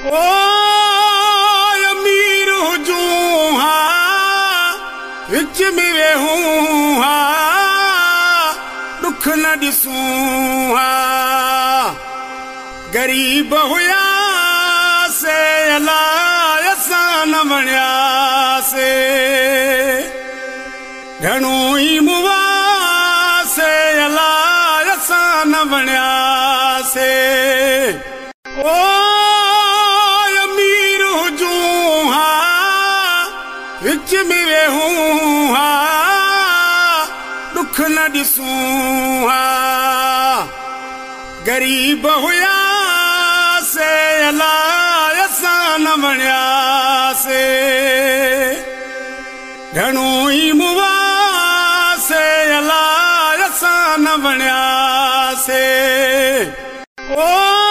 ओ अमीर हुजूं हा विच में वेहूं हा दुख न ॾिसूं हा गरीब हुयासे अलाए असां न वणियासे घणो ई मुवासे अलाए असां न वणियासे ओ अमीर हुजूं हा विच में वेहूं हा दुख न ॾिसूं हा गरीब हुयासे अलाए असां न वणियासे घणो ई मुवासे अलाए असां न वणियासे ओ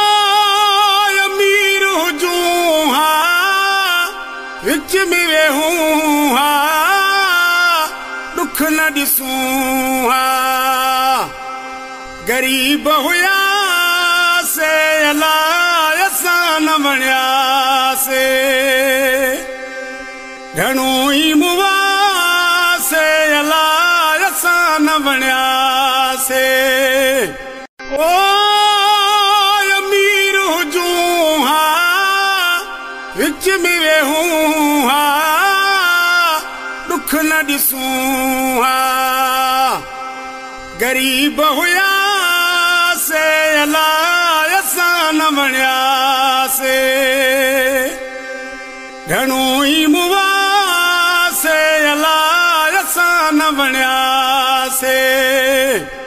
अमीर हुजूं हा विच में वेहूं हा दुख न ॾिसूं हा गरीब हुयासे अलाए असां न वणियासे घणो ई मुवासे अलाए असां न वणियासे ओ अमीर हुजूं हा विच में वेहूं हा दुख न ॾिसूं हा गरीब हुयासे अलाए असां न वणियासे घणो ई मुवासे अलाए असां न वणियासे ओ अमीर हुजूं हा विच में वेहूं हा दुख न ॾिसूं हा गरीब हुयासे अलाए असां न वणियासे घणो ई मुवासे ओ अमीर हुजूं हा विच में वेहूं हा दुख न ॾिसूं हा गरीब हुयासे अलाए असां न वणियासे घणो ई मुवासे अलाए असां न वणियासे